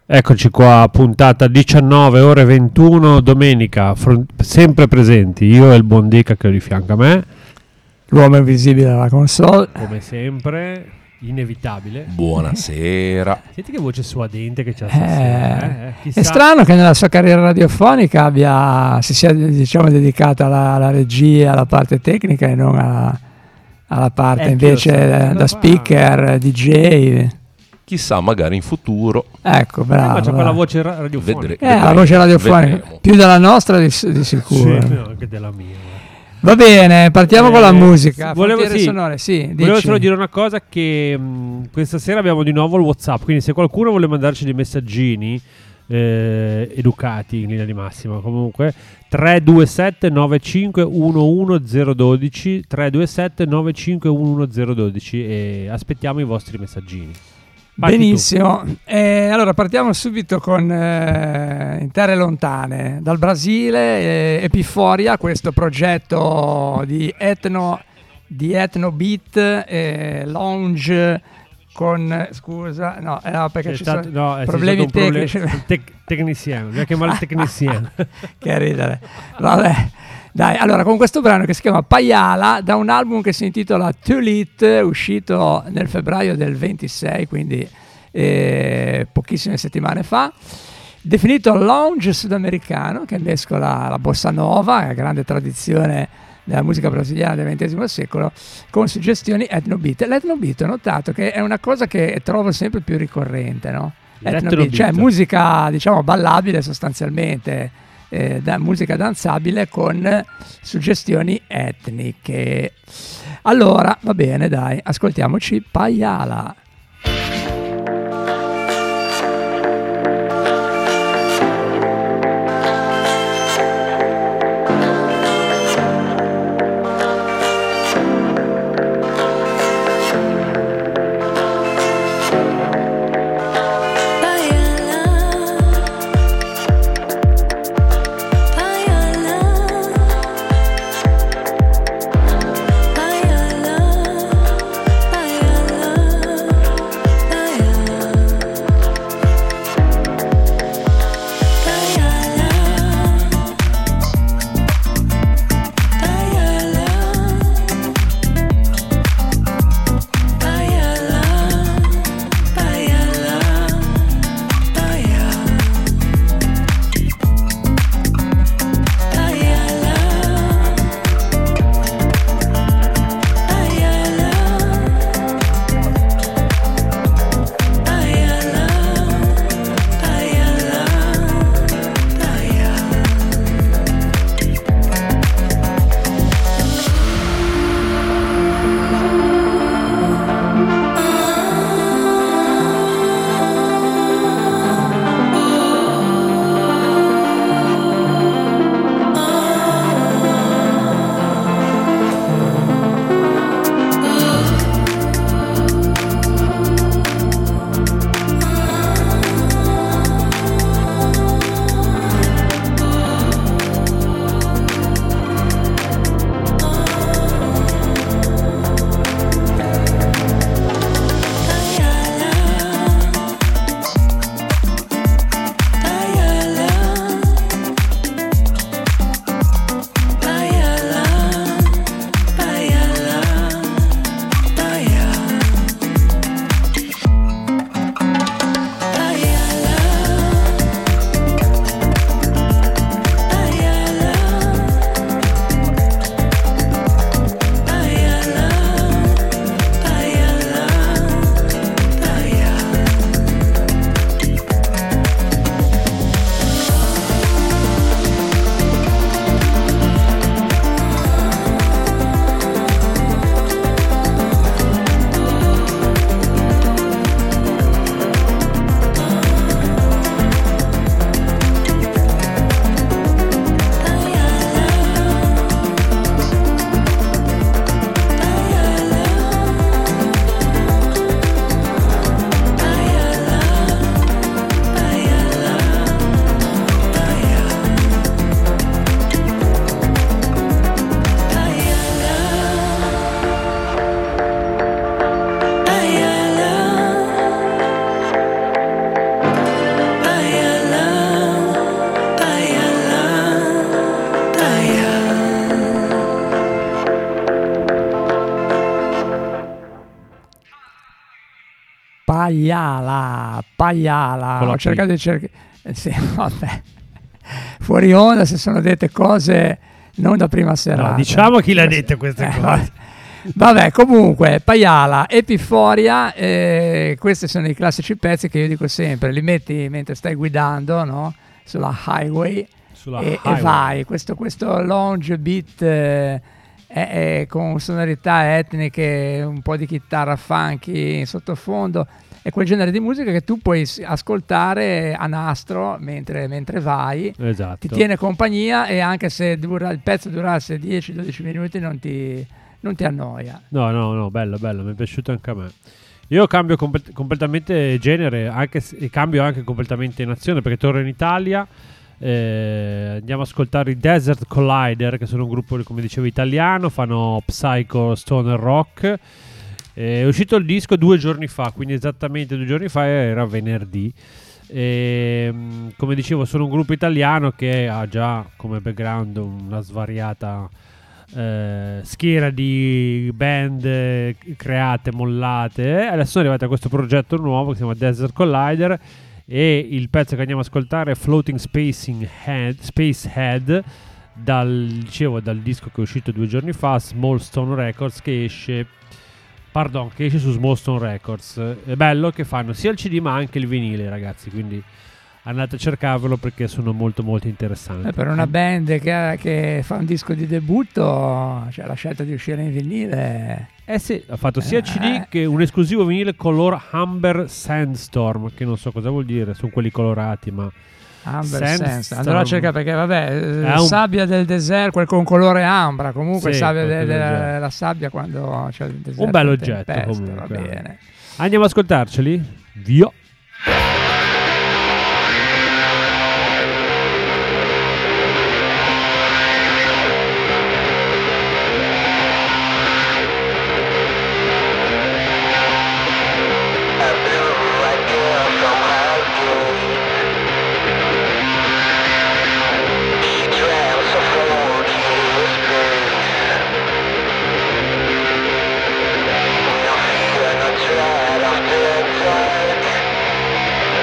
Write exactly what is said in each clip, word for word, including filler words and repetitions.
Eccoci qua, puntata diciannove ore ventuno, domenica, front- sempre presenti, io e il buon Dica che è di fianco a me. L'uomo invisibile alla console. Come sempre, inevitabile. Buonasera. Senti che voce suadente che c'ha Eh, stasera. Eh, chissà. È strano che nella sua carriera radiofonica abbia, si sia diciamo dedicata alla, alla regia, alla parte tecnica e non alla, alla parte Eh, invece chi lo sa, da cosa speaker, D J. Chissà, magari in futuro. Ecco, Eh, bravo. ma c'ha quella bravo. voce ra- radiofonica. Vedremo. Eh, la voce radiofonica, vedremo. più della nostra di, di Sì, sicuro. no, anche della mia. Va bene, partiamo Eh, con la musica. volevo- Frontiere sì, sonore, sì, Volevo dici. solo dire una cosa, che mh, questa sera abbiamo di nuovo il WhatsApp, quindi se qualcuno vuole mandarci dei messaggini eh, educati in linea di massima, comunque tre due sette nove cinque uno uno zero uno due tre due sette nove cinque uno uno zero uno due e aspettiamo i vostri messaggini. Parti Benissimo, eh, allora partiamo subito con eh, In Terre Lontane, dal Brasile, eh, Epiforia, questo progetto di etno, di etno beat, eh, lounge con, scusa, no, eh, no perché C'è ci stato- sono no, è problemi stato un problema- tecnici. il tec- tecnicien, bisogna chiamare il tecnicien. Che ridere, vabbè. Dai, allora con questo brano che si chiama Payala, da un album che si intitola Too Lit, uscito nel febbraio del ventisei, quindi eh, pochissime settimane fa, definito lounge sudamericano, che mescola la bossa nova, la grande tradizione della musica brasiliana del ventesimo secolo, con suggestioni etnobeat. L'etnobeat, ho notato che è una cosa che trovo sempre più ricorrente, no? Etnobeat, cioè musica, diciamo, ballabile sostanzialmente, Eh, da musica danzabile con suggestioni etniche. Allora, va bene, dai, ascoltiamoci Payala. Payala, Paiala, Paiala. Con la Ho P. cercato di cercare. Eh, sì, vabbè. Fuori onda se sono dette cose non da prima serata. No, diciamo chi l'ha dette queste Eh, cose. vabbè. Vabbè, comunque, Paiala, Epiforia, eh, questi sono i classici pezzi che io dico sempre, li metti mentre stai guidando, no? Sulla highway, Sulla e, highway. e vai. Questo, questo lounge beat eh, è, è con sonorità etniche, un po' di chitarra funky in sottofondo, è quel genere di musica che tu puoi s- ascoltare a nastro mentre, mentre vai, Esatto. ti tiene compagnia e anche se dura, il pezzo durasse dieci dodici minuti non ti, non ti annoia. No, no, no, bello, bello, mi è piaciuto anche a me. Io cambio comple- completamente genere, anche se- e cambio anche completamente nazione perché torno in Italia. Eh, andiamo ad ascoltare i Desert Collider, che sono un gruppo, come dicevo, italiano, fanno psycho, stoner rock. Eh, è uscito il disco due giorni fa, quindi esattamente due giorni fa, era venerdì. E, mh, come dicevo, sono un gruppo italiano che ha già come background una svariata eh, schiera di band eh, create, mollate. Eh, adesso sono arrivati a questo progetto nuovo che si chiama Desert Collider e il pezzo che andiamo ad ascoltare è Floating Spacing Head, Space Head, dal, dicevo, dal disco che è uscito due giorni fa, Small Stone Records, che esce pardon, che esce su Small Stone Records. È bello che fanno sia il C D ma anche il vinile, ragazzi, quindi andate a cercarvelo perché sono molto molto interessanti. Eh, per una band che, ha- che fa un disco di debutto, cioè la scelta di uscire in vinile. Eh sì, ha fatto sia C D Eh. che un esclusivo vinile color Amber Sandstorm, che non so cosa vuol dire, sono quelli colorati, ma Amber Sandstorm. Sense. Andrò a cercare perché vabbè, eh, È un- sabbia del deserto, quel con colore ambra, comunque Sì, sabbia qualcosa de- del de- genere. la sabbia quando c'è il deserto. un bel in oggetto tempesta, comunque. Va bene. Andiamo ad ascoltarceli? Via! Dread of the dark.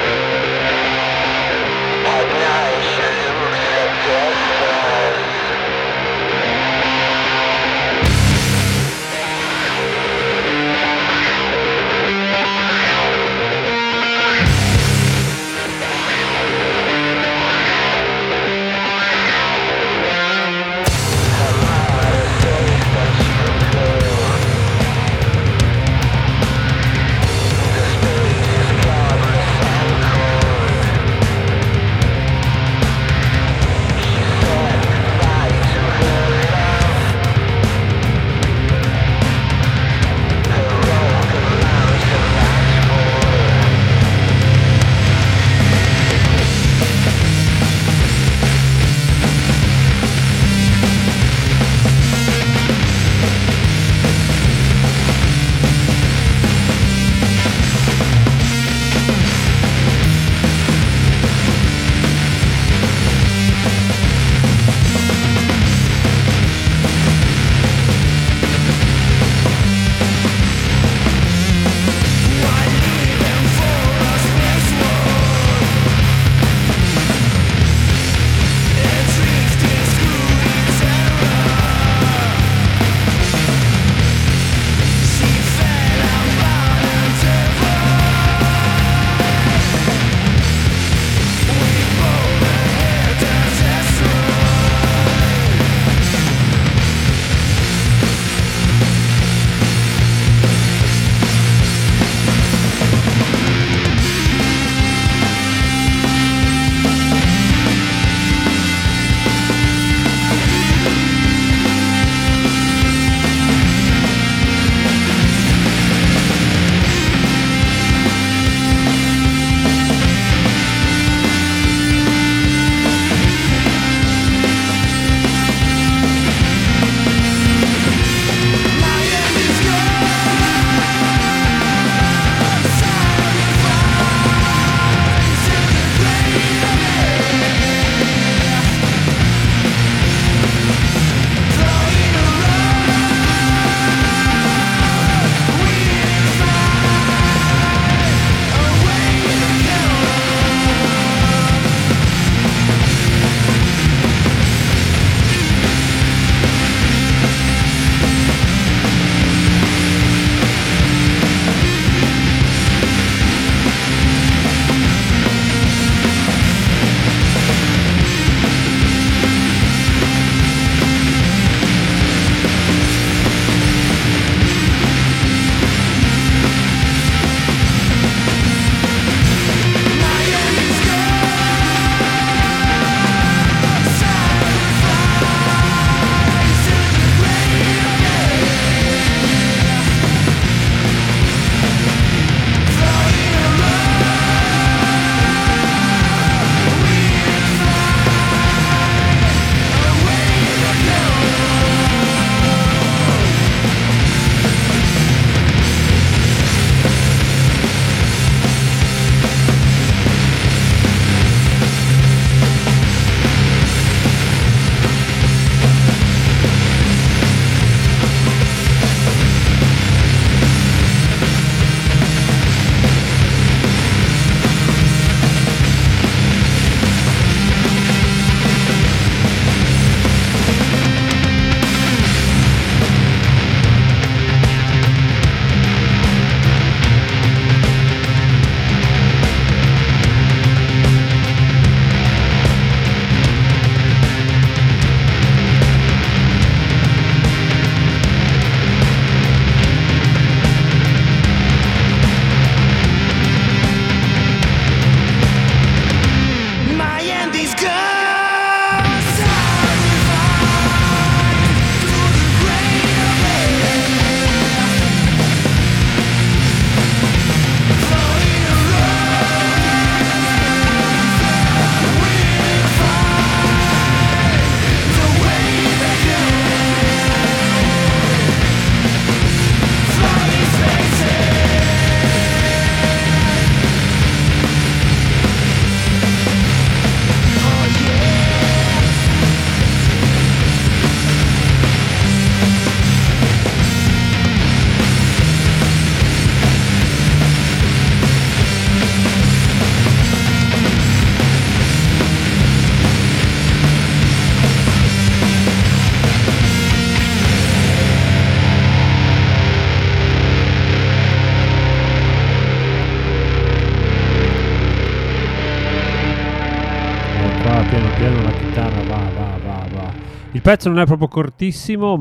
Il pezzo non è proprio cortissimo,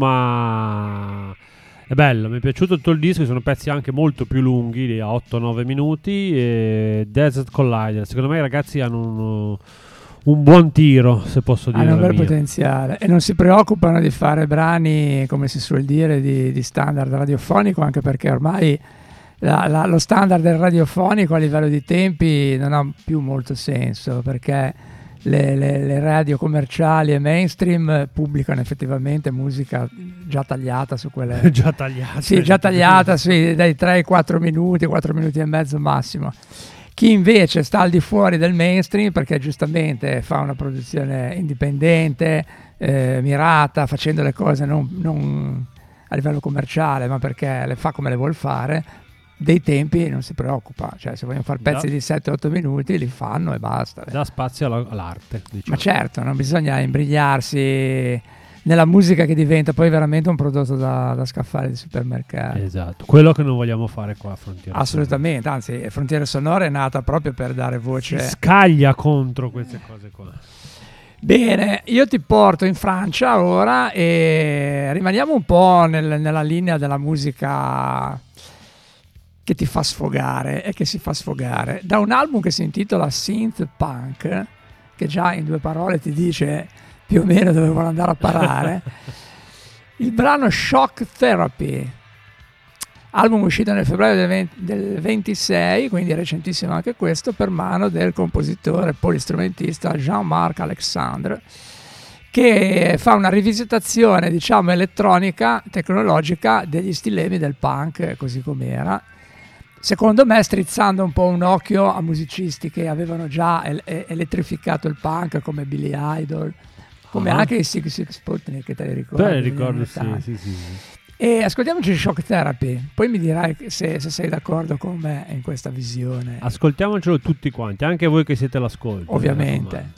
ma è bello, mi è piaciuto tutto il disco, sono pezzi anche molto più lunghi, a otto nove minuti. E Desert Collider, secondo me i ragazzi hanno un, un buon tiro, se posso dire. Hanno un bel mia. potenziale e non si preoccupano di fare brani, come si suol dire, di, di standard radiofonico, anche perché ormai la, la, lo standard del radiofonico a livello di tempi non ha più molto senso, perché Le, le, le radio commerciali e mainstream pubblicano effettivamente musica già tagliata su quelle già tagliata sì, già tagliata sì, dai tre ai quattro minuti, quattro minuti e mezzo massimo. Chi invece sta al di fuori del mainstream, perché giustamente fa una produzione indipendente, eh, mirata, facendo le cose non, non a livello commerciale, ma perché le fa come le vuol fare, dei tempi non si preoccupa, cioè se vogliono fare pezzi da, di sette otto minuti li fanno e basta. Dà spazio alla, all'arte, diciamo. Ma certo, non bisogna imbrigliarsi nella musica che diventa poi veramente un prodotto da, da scaffale di supermercato. Esatto, quello che non vogliamo fare qua a Frontiere Assolutamente, anzi Frontiere Sonore è nata proprio per dare voce, si scaglia contro queste cose qua. Bene, io ti porto in Francia ora e rimaniamo un po' nel, nella linea della musica che ti fa sfogare e che si fa sfogare da un album che si intitola Synth Punk, che già in due parole ti dice più o meno dove vuole andare a parare. Il brano Shock Therapy, album uscito nel febbraio del, venti, del ventisei, quindi recentissimo anche questo, per mano del compositore polistrumentista Jean-Marc Alexandre, che fa una rivisitazione, diciamo, elettronica, tecnologica degli stilemi del punk così com'era. Secondo me strizzando un po' un occhio a musicisti che avevano già el- elettrificato il punk, come Billy Idol, come uh-huh. anche i Sigue Sigue Sputnik, che te li ricordi? Beh, ricordo, sì, sì, sì, sì. E ascoltiamoci Shock Therapy, poi mi dirai se, se sei d'accordo con me in questa visione. Ascoltiamocelo tutti quanti, anche voi che siete all'ascolto. Ovviamente.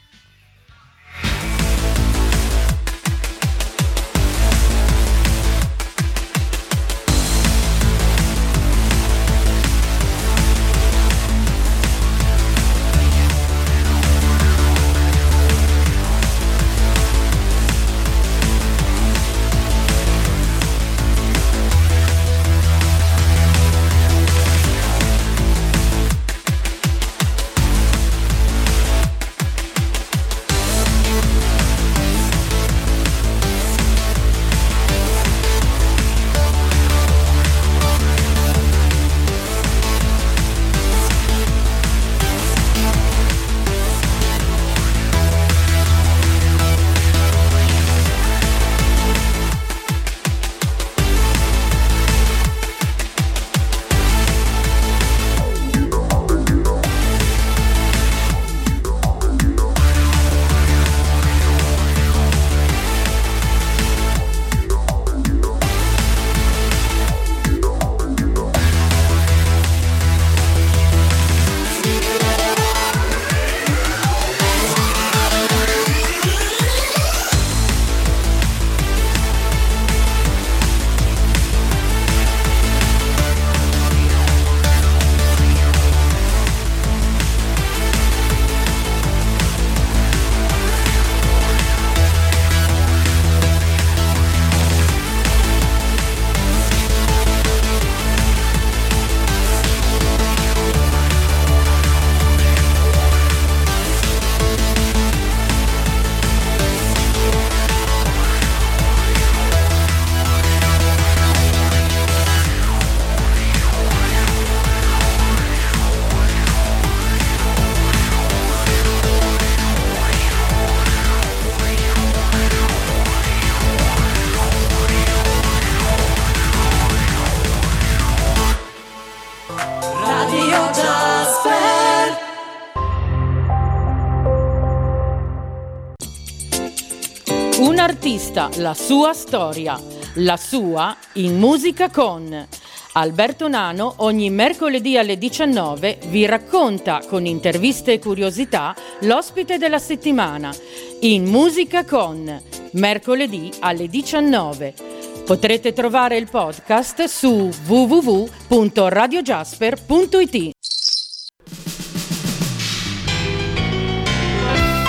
Un artista, la sua storia, la sua in Musica con. Alberto Nano ogni mercoledì alle diciannove vi racconta con interviste e curiosità l'ospite della settimana. In Musica con, mercoledì alle diciannove. Potrete trovare il podcast su w w w punto radio jasper punto i t.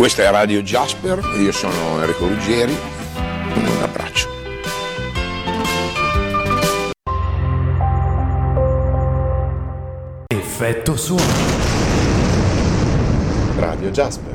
Questa è Radio Jasper, io sono Enrico Ruggeri, un abbraccio. Effetto suono. Radio Jasper.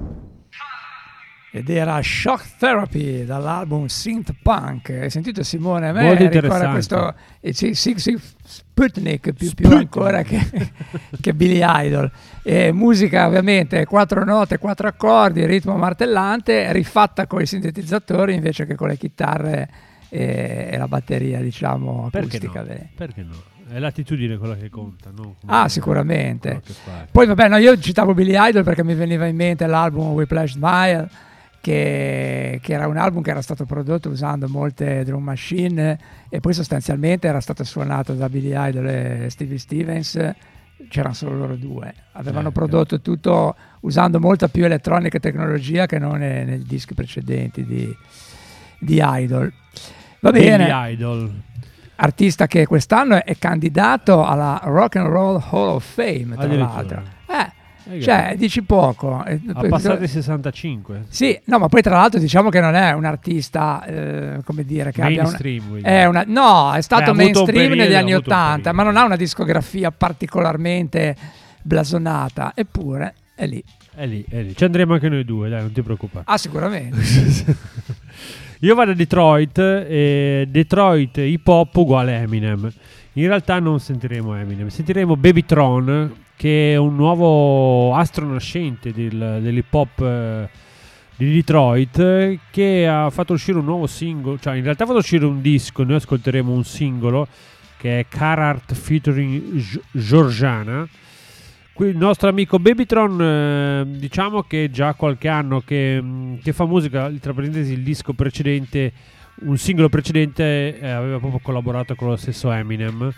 Ed era Shock Therapy dall'album Synth Punk. Hai sentito, Simone? A me Molto ricorda interessante. questo eh, sì, sì, sì, Sputnik più, più ancora che, che Billy Idol. E musica ovviamente quattro note, quattro accordi, ritmo martellante, rifatta con i sintetizzatori invece che con le chitarre e, e la batteria, diciamo, Perché acustica. no? Perché no? È l'attitudine quella che conta, no? Ah, sicuramente. quello che fai. Poi vabbè, no, io citavo Billy Idol perché mi veniva in mente l'album Whiplash Smile, che, che era un album che era stato prodotto usando molte drum machine e poi sostanzialmente era stato suonato da Billy Idol e Stevie Stevens. C'erano solo loro due, avevano Eh, prodotto tutto usando molta più elettronica e tecnologia che non nei, nei dischi precedenti di, di Idol. Va bene. Billy Idol. Artista che quest'anno è candidato alla Rock and Roll Hall of Fame, tra Addirittura. l'altro. Eh, Eh, cioè, dici poco. Ha passato i sessantacinque. Sì, no, ma poi tra l'altro diciamo che non è un artista, eh, come dire, che abbia Mainstream, vuoi una, è dire. una... No, è stato Beh, ha avuto un mainstream periodo, negli ha anni avuto un ottanta, periodo. ma non ha una discografia particolarmente blasonata, eppure è lì. È lì, è lì. Ci andremo anche noi due, dai, non ti preoccupare. Ah, sicuramente. Io vado a Detroit e Detroit hip hop uguale Eminem. In realtà non sentiremo Eminem, sentiremo Babytron, che è un nuovo astro nascente del, dell'hip hop eh, di Detroit, che ha fatto uscire un nuovo singolo, cioè in realtà ha fatto uscire un disco, noi ascolteremo un singolo che è Carhartt featuring G- Georgiana. Qui il nostro amico Babytron, eh, diciamo che già qualche anno che, che fa musica, tra parentesi il disco precedente, un singolo precedente eh, aveva proprio collaborato con lo stesso Eminem.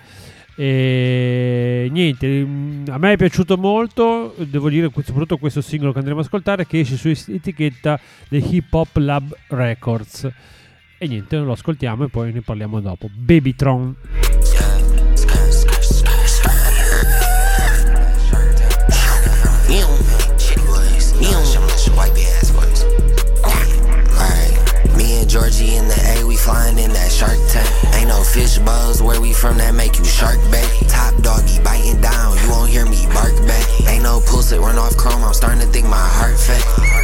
E niente, mh, a me è piaciuto molto, devo dire, soprattutto questo singolo che andremo ad ascoltare, che esce su etichetta dei Hip Hop Lab Records. E niente, lo ascoltiamo e poi ne parliamo dopo. Babytron. Georgie in the A, we flying in that Shark Tank. Ain't no fish buzz where we from that make you shark bait. Top doggy biting down, you won't hear me bark back. Ain't no pulse it run off chrome, I'm starting to think my heart fake.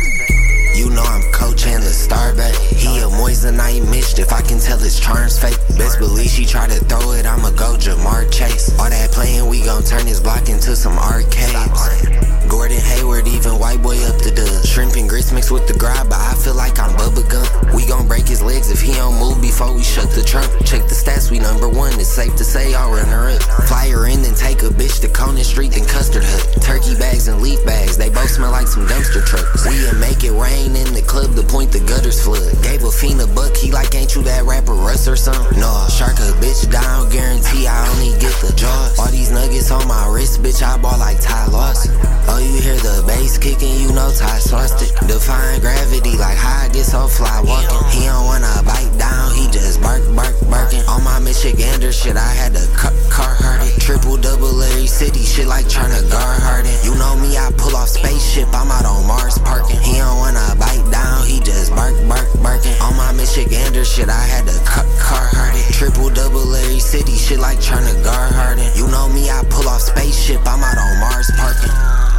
You know I'm Coach Chandler Starback. He a moissanite mischief, I can tell his charm's fake. Best believe she try to throw it, I'ma go Jamar Chase. All that playing, we gon' turn this block into some arcades. Gordon Hayward, even white boy up the dub. Shrimp and grits mixed with the grab, but I feel like I'm Bubba Gump. We gon' break his legs if he don't move before we shut the trunk. Check the stats, we number one, it's safe to say I'll run her up. Fly her in, then take a bitch to Conan Street, then Custard Hut. Turkey bags and leaf bags, they both smell like some dumpster trucks. We'll make it rain in the club, the point the gutters flood. Gave a fiend a buck, he like, ain't you that rapper Russ or something? No, shark a bitch down, guarantee I only get the jaws. All these nuggets on my wrist, bitch, I ball like Ty Lawson. Oh, you hear the bass kicking, you know Ty Slusted. Defying gravity like how I get so fly walking. He don't wanna bite down, he just bark, bark, barking. On my Michigander shit, I had to cut Carhartt it. Triple double Larry City shit like tryna guard Harden. You know me, I pull off spaceship, I'm out on Mars parking. He don't wanna bite down, he just bark, bark, barking. On my Michigander shit, I had to cut Carhartt it. Triple double Larry City shit like tryna guard Harden. You know me, I pull off spaceship, I'm out on Mars parking.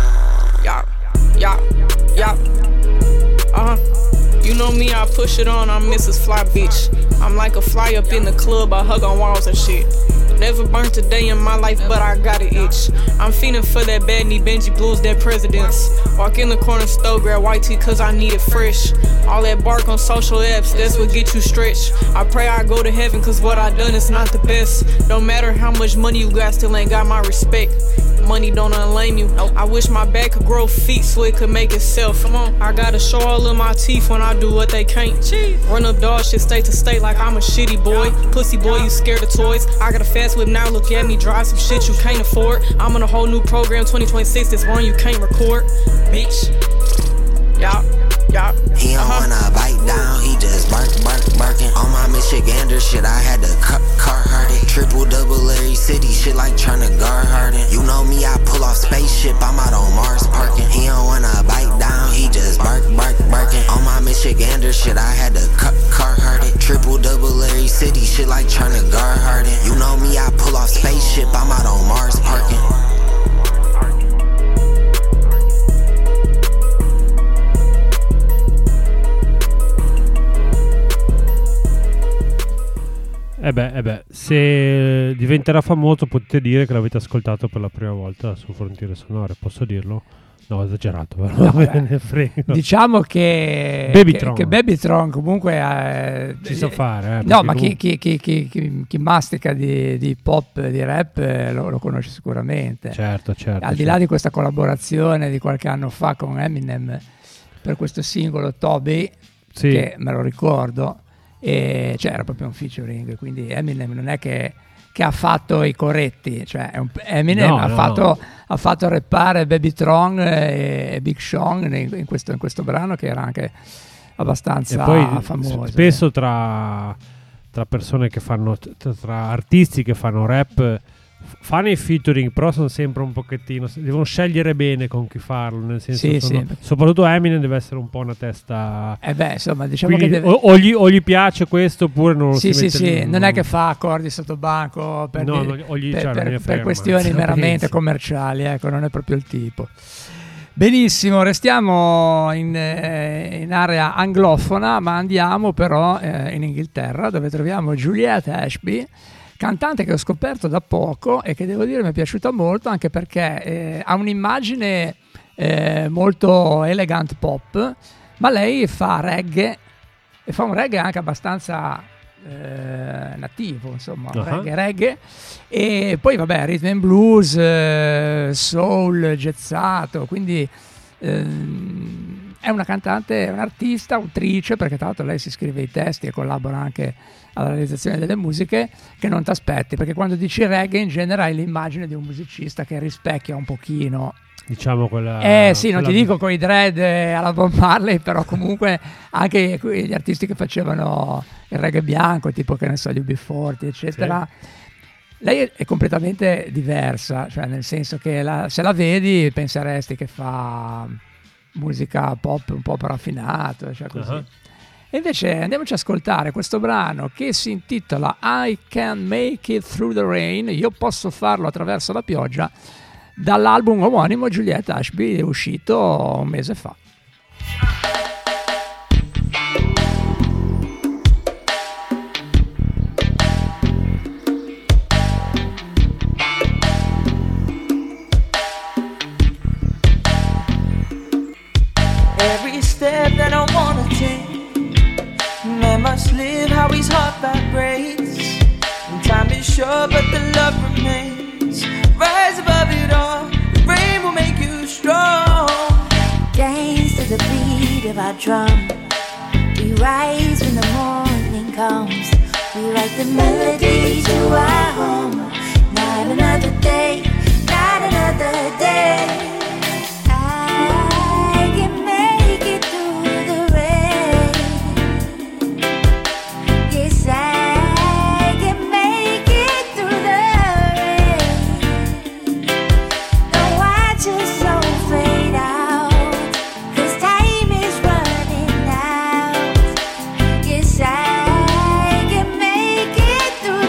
Yeah, yeah, yeah. Uh huh. You know me, I push it on, I'm Missus Fly Bitch. I'm like a fly up in the club, I hug on walls and shit. Never burnt a day in my life, but I got an itch. I'm feeling for that bad knee Benji Blues, that presidents. Walk in the corner store, grab white tea cause I need it fresh. All that bark on social apps, that's what get you stretched. I pray I go to heaven cause what I done is not the best. No matter how much money you got, still ain't got my respect. Money don't unlame you. I wish my back could grow feet so it could make itself. Come on, I gotta show all of my teeth when I do what they can't. Run up dog shit state to state like I'm a shitty boy. Pussy boy, you scared of toys. I got a fast whip now, look at me, drive some shit you can't afford. I'm on a whole new program, twenty twenty-six, this one you can't record. Bitch. Yeah. Yeah. He don't uh-huh. wanna bite down, he just bark, bark, barking. On my Michigander shit, I had to cut Carhartt it. Triple double Larry City shit like tryna guard Harden. You know me, I pull off spaceship, I'm out on Mars parking. He don't wanna bite down, he just bark, shit, I had to cut car harden. Triple double Larry City shit like tryna guard harden. You know me, I pull off spaceship, I'm out on Mars parking. Eh beh, eh beh, se diventerà famoso potete dire che l'avete ascoltato per la prima volta su Frontiere Sonore, posso dirlo? No, ho esagerato, però No, me beh, ne frego. Diciamo che Babytron. che, che Babytron comunque eh, Ci sa fare, eh, no, perché ma chi, comunque- chi, chi, chi, chi- chi mastica di, di pop, di rap eh, lo, lo conosce sicuramente. Certo, certo. Al di là di questa collaborazione di qualche anno fa con Eminem per questo singolo Toby, Sì. che me lo ricordo, e cioè era proprio un featuring, quindi Eminem non è che, che ha fatto i corretti, cioè è un- Eminem No, ha, no, fatto, no. ha fatto rappare Babytron e, e Big Sean in, in questo, in questo brano che era anche E abbastanza poi famoso. s- spesso tra, tra persone che fanno, tra, tra artisti che fanno rap, f- fanno i featuring, però sono sempre un pochettino, devono scegliere bene con chi farlo, nel senso Sì, sono- sì. soprattutto Eminem deve essere un po' una testa. Eh beh, insomma, diciamo Quindi che deve... o, o gli, o gli piace questo oppure non lo Sì, si sì, mette sì, non è che fa accordi sotto banco per, No, di- no, o gli- per- cioè, non per- gliene per frega questioni mai. meramente Pensi. commerciali, ecco, non è proprio il tipo. Benissimo, restiamo in, eh, in area anglofona, ma andiamo però eh, in Inghilterra, dove troviamo Juliette Ashby, cantante che ho scoperto da poco e che devo dire mi è piaciuta molto, anche perché eh, ha un'immagine eh, molto elegant pop, ma lei fa reggae e fa un reggae anche abbastanza eh, nativo, insomma, Uh-huh. reggae, reggae, e poi vabbè, rhythm and blues, eh, soul, jazzato, quindi ehm, è una cantante, è un'artista, autrice, perché tra l'altro lei si scrive i testi e collabora anche alla realizzazione delle musiche, che non ti aspetti, perché quando dici reggae in genere hai l'immagine di un musicista che rispecchia un pochino. Diciamo quella. Eh sì, non quella- ti dico con i dread eh, alla Bob Marley, però comunque anche que- gli artisti che facevano il reggae bianco, tipo che ne so, gli U B quaranta, eccetera. Lei è, è completamente diversa, cioè nel senso che la- se la vedi penseresti che fa musica pop un po' raffinato, cioè così. Uh-huh. E invece andiamoci ad ascoltare questo brano che si intitola I Can Make It Through the Rain, io posso farlo attraverso la pioggia, dall'album omonimo Juliette Ashby, è uscito un mese fa. Every step that I wanna take, man must live how his heart vibrates. And time is short, but the love remains. Rise above it all, the rain will make you strong. Dance to the beat of our drum. We rise when the morning comes. We write the melody to our home. Not another day, not another day. I can make it through the rain. Yes, I can make it through the rain. Don't watch us so fade out, 'cause time is running out. Yes, I can make it through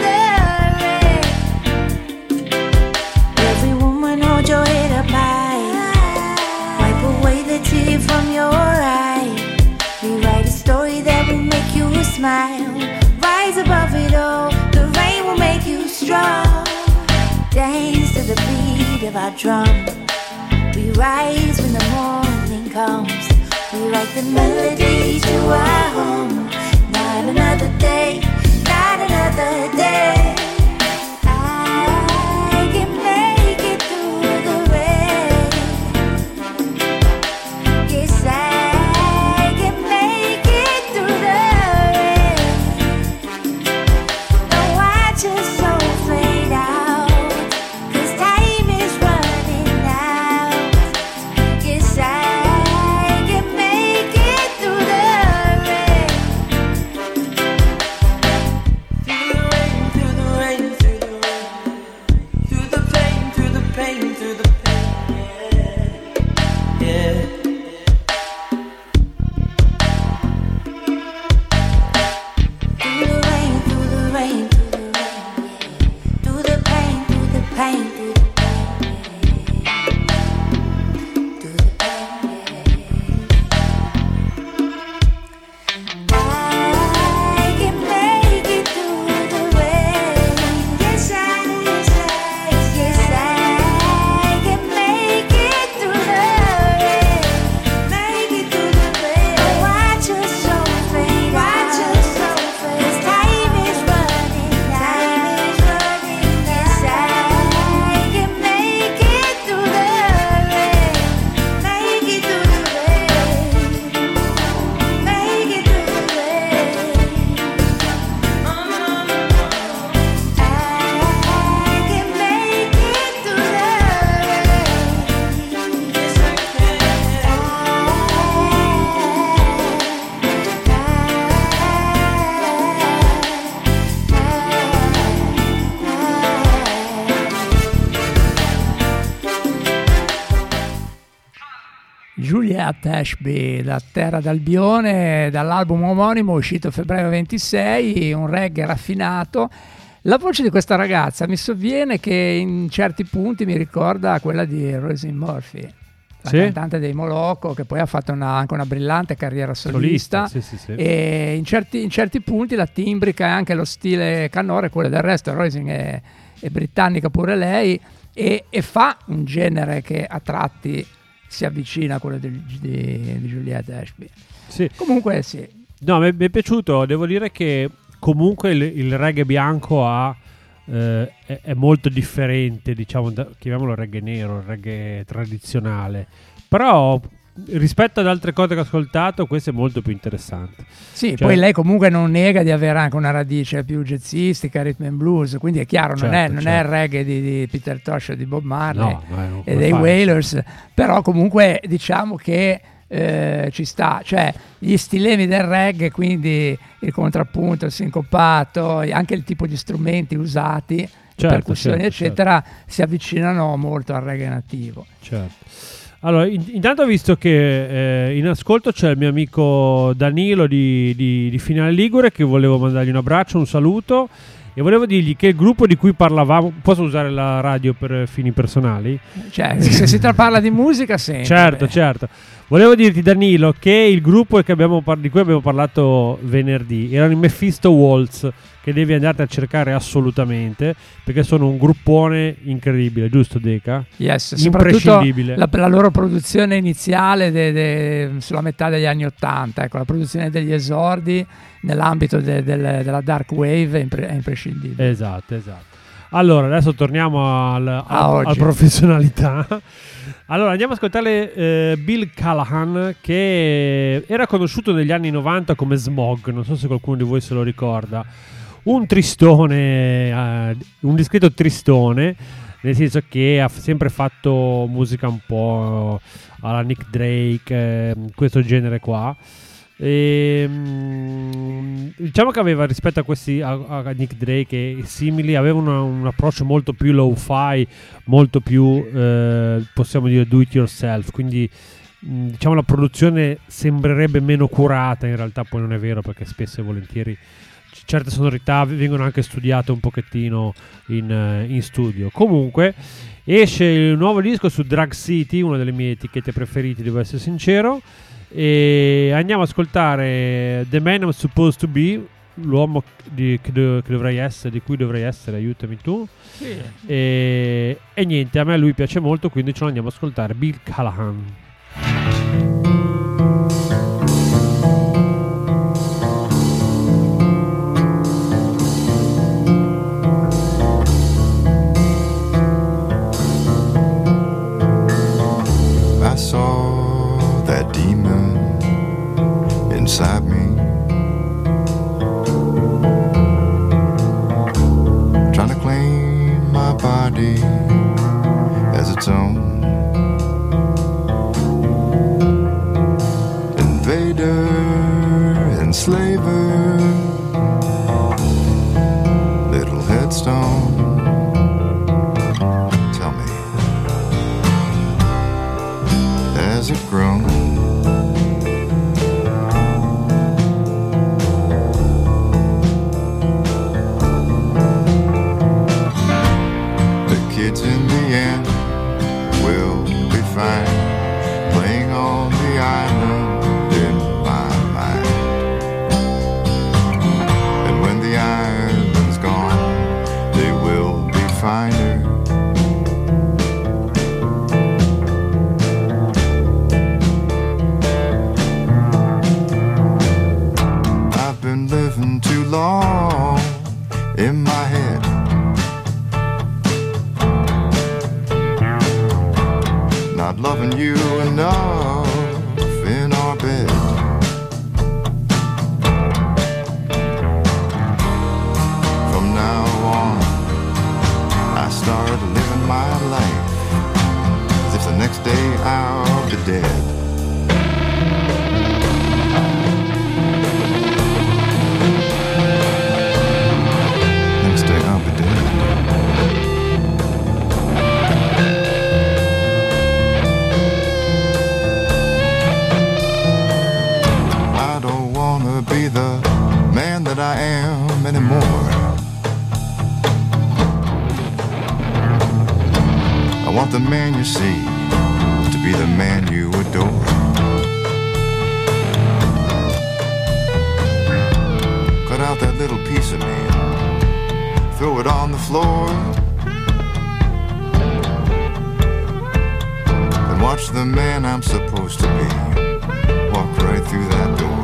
the rain. Every woman hold your head up high. Wipe away the tear from your eye. Rewrite a story that will make you smile. Rise above it all, the rain will make you strong. Dance to the beat of our drum. We rise when the morning comes. We write the melody to our home. Not another day, not another day. I can make it through the rain. Yes, I can make it through the rain. Don't watch us so fade out, 'cause time is running out. Yes, I can make it through the rain. Through the rain, through the Juliette Ashby, da Terra d'Albione, dall'album omonimo uscito febbraio ventisei, un reggae raffinato. La voce di questa ragazza mi sovviene che in certi punti mi ricorda quella di Roisin Murphy, la sì? cantante dei Moloko, che poi ha fatto una, anche una brillante carriera solista, solista sì, sì, sì. E in certi, in certi punti la timbrica e anche lo stile canore, quello del resto. Roisin è, è britannica pure lei, e, e fa un genere che a tratti si avvicina a quello di, di, di Juliette Ashby. Sì. Comunque sì. No, mi è piaciuto, devo dire che comunque il, il reggae bianco ha, eh, è, è molto differente, diciamo, da, chiamiamolo reggae nero, il reggae tradizionale, però rispetto ad altre cose che ho ascoltato questo è molto più interessante. Sì, cioè, poi lei comunque non nega di avere anche una radice più jazzistica, rhythm and blues, quindi è chiaro, certo, non, è, non certo. è il reggae di, di Peter Tosh o di Bob Marley, no, no, e dei fai? Wailers, però comunque diciamo che eh, ci sta, cioè gli stilemi del reggae, quindi il contrappunto, il sincopato, anche il tipo di strumenti usati, certo, percussioni certo, eccetera, certo. si avvicinano molto al reggae nativo. Certo. Allora, in, intanto ho visto che eh, in ascolto c'è il mio amico Danilo di, di, di Finale Ligure, che volevo mandargli un abbraccio, un saluto, e volevo dirgli che il gruppo di cui parlavamo, posso usare la radio per fini personali? Cioè, se si tra- parla di musica sempre. Certo, certo. Volevo dirti, Danilo, che il gruppo che abbiamo par- di cui abbiamo parlato venerdì erano i Mephisto Waltz, che devi andare a cercare assolutamente, perché sono un gruppone incredibile, giusto Deca? Yes, imprescindibile. La, la loro produzione iniziale de, de, sulla metà degli anni Ottanta, ecco, la produzione degli esordi nell'ambito de, de, della dark wave è, impre- è imprescindibile. Esatto, esatto. Allora, adesso torniamo al, al, al al professionalità. Allora, andiamo a ascoltare eh, Bill Callahan, che era conosciuto negli anni novanta come Smog, non so se qualcuno di voi se lo ricorda. Un tristone, eh, un discreto tristone, nel senso che ha sempre fatto musica un po' alla Nick Drake, eh, questo genere qua. E, mh, diciamo che aveva, rispetto a questi a, a Nick Drake e simili, aveva una, un approccio molto più low-fi, molto più eh, possiamo dire do it yourself, quindi mh, diciamo la produzione sembrerebbe meno curata, in realtà poi non è vero, perché spesso e volentieri c- certe sonorità vengono anche studiate un pochettino in, in studio. Comunque esce il nuovo disco su Drag City, una delle mie etichette preferite, devo essere sincero. E andiamo ad ascoltare The Man I'm Supposed to Be, l'uomo di, che, do, che dovrei essere, di cui dovrei essere, aiutami tu. Sì. E, e niente, a me lui piace molto, quindi ce lo andiamo ad ascoltare. Bill Callahan. I saw that demon inside me, trying to claim my body as its own. Invader, enslaver, little headstone. Tell me, has it grown? Kids in the end will be fine, playing on the island in my mind. And when the island's gone, they will be finer. I've been living too long in my head, not loving you enough in our bed. From now on, I start living my life as if the next day I'll be dead. Next day I'll be dead. the man you see to be the man you adore. Cut out that little piece of me, throw it on the floor, and watch the man I'm supposed to be walk right through that door.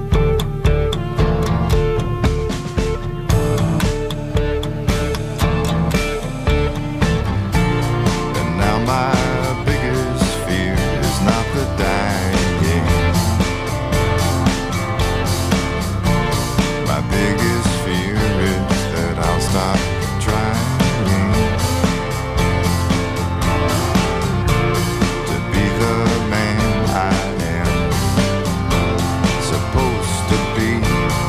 My biggest fear is not the dying. My biggest fear is that I'll stop trying to be the man I am supposed to be.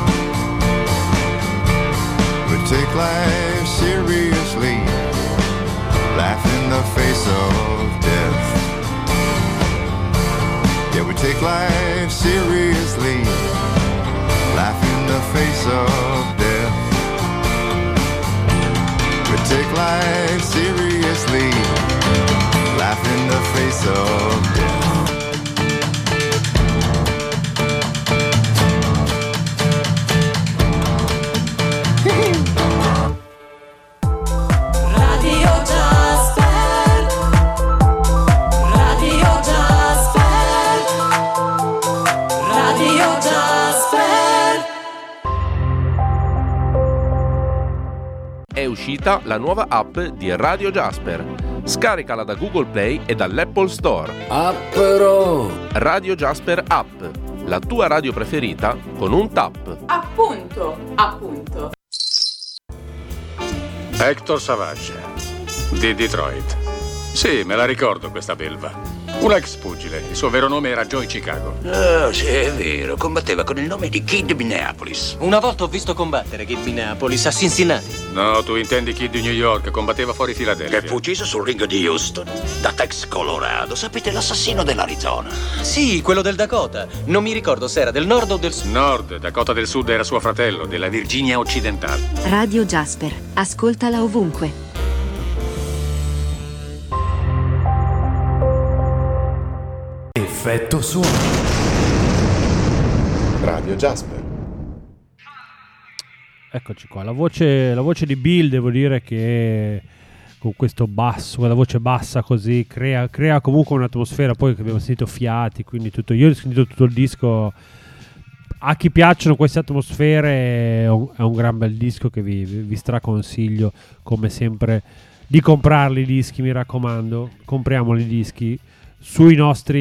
But take life seriously, laugh in the face of death. Yeah, we take life seriously, laugh in the face of death. We take life seriously, laugh in the face of death. È uscita la nuova app di Radio Jasper. Scaricala da Google Play e dall'Apple Store. App però! Radio Jasper App, la tua radio preferita con un tap. Appunto, appunto. Hector Savage, di Detroit. Sì, me la ricordo questa belva. Un ex pugile, il suo vero nome era Joey Chicago. Oh, sì, è vero, combatteva con il nome di Kid Minneapolis. Una volta ho visto combattere Kid Minneapolis a Cincinnati. No, tu intendi Kid di New York, combatteva fuori Filadelfia. Che fu ucciso sul ring di Houston, da Tex Colorado, sapete, l'assassino dell'Arizona. Sì, quello del Dakota. Non mi ricordo se era del nord o del sud. Nord, Dakota del Sud era suo fratello, della Virginia occidentale. Radio Jasper, ascoltala ovunque. Effetto suono. Radio Jasper. Eccoci qua, la voce, la voce di Bill, devo dire che con questo basso, quella voce bassa così, crea, crea comunque un'atmosfera. Poi che abbiamo sentito fiati, quindi tutto, io ho sentito tutto il disco. A chi piacciono queste atmosfere è un, è un gran bel disco che vi, vi straconsiglio, come sempre, di comprarli i dischi, mi raccomando, compriamoli i dischi. Sui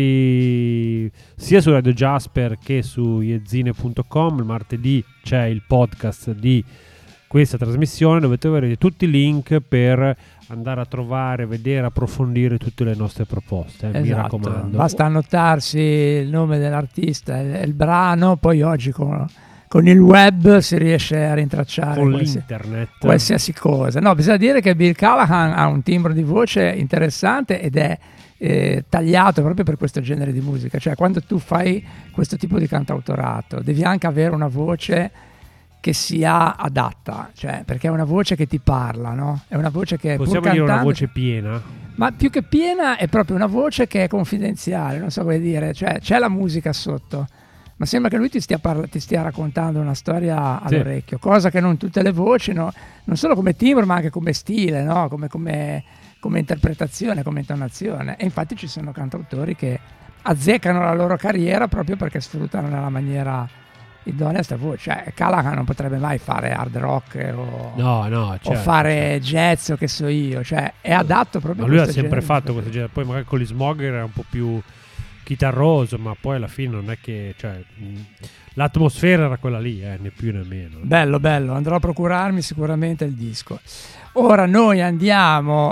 nostri, sia su Radio Jasper che su iezine punto com, il martedì c'è il podcast di questa trasmissione dove troverete tutti i link per andare a trovare, vedere, approfondire tutte le nostre proposte, eh, esatto. Mi raccomando. Basta annotarsi il nome dell'artista e il brano, poi oggi con, con il web si riesce a rintracciare con qualsi, l'internet qualsiasi cosa. No, bisogna dire che Bill Callahan ha un timbro di voce interessante ed è Eh, tagliato proprio per questo genere di musica. Cioè, quando tu fai questo tipo di cantautorato devi anche avere una voce che sia adatta, cioè, perché è una voce che ti parla, no? È una voce che possiamo pur dire cantando, una voce piena, ma più che piena è proprio una voce che è confidenziale, non so come dire, cioè c'è la musica sotto, ma sembra che lui ti stia, parla- ti stia raccontando una storia all'orecchio, sì. Cosa che non tutte le voci, no? Non solo come timbro ma anche come stile, no? Come, come come interpretazione, come intonazione. E infatti ci sono cantautori che azzeccano la loro carriera proprio perché sfruttano nella maniera idonea questa voce. Cioè, Callahan non potrebbe mai fare hard rock o, no, no, certo, o fare certo. jazz o che so io, cioè è adatto proprio ma lui a ha sempre genere. fatto questo genere. Poi magari con gli Smogger era un po' più chitarroso, ma poi alla fine non è che, cioè, l'atmosfera era quella lì, eh, né più né meno. Bello, bello, andrò a procurarmi sicuramente il disco. Ora noi andiamo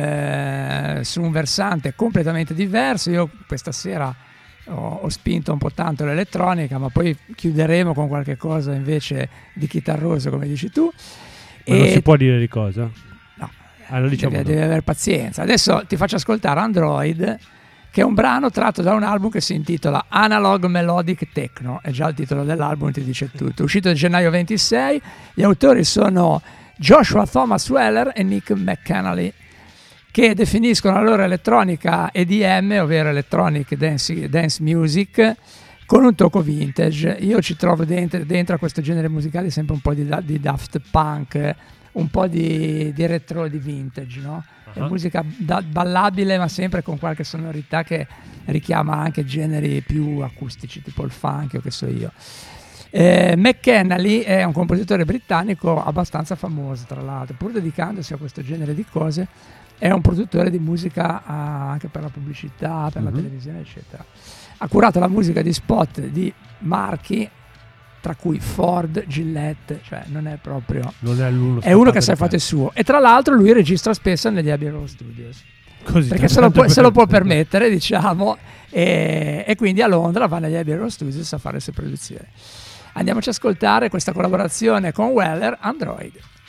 eh, su un versante completamente diverso. Io questa sera ho, ho spinto un po' tanto l'elettronica, ma poi chiuderemo con qualche cosa invece di chitarroso, come dici tu. Ma e non si può dire di cosa? No, ah, lo diciamo devi, devi avere pazienza. Adesso ti faccio ascoltare Android, che è un brano tratto da un album che si intitola Analog Melodic Techno, è già il titolo dell'album, ti dice tutto. Uscito nel gennaio ventisei, gli autori sono Joshua Thomas Weller e Nick McAnally. che definiscono la loro elettronica E D M, ovvero Electronic Dance, Dance Music, con un tocco vintage. Io ci trovo dentro, dentro a questo genere musicale sempre un po' di, di Daft Punk, un po' di, di retro, di vintage, no? Uh-huh. È musica da, ballabile, ma sempre con qualche sonorità che richiama anche generi più acustici, tipo il funk o che so io. Eh, McKennally è un compositore britannico abbastanza famoso, tra l'altro, pur dedicandosi a questo genere di cose. È un produttore di musica uh, anche per la pubblicità, per uh-huh. la televisione, eccetera. Ha curato la musica di spot di marchi, tra cui Ford, Gillette, cioè non è proprio... Non è, l'uno è uno che si è fatto il suo. E tra l'altro lui registra spesso negli Abbey Road Studios. Così, perché se lo, può, se lo può permettere, diciamo, e, e quindi a Londra va negli Abbey Road Studios a fare le sue produzioni. Andiamoci ad ascoltare questa collaborazione con Weller, Android.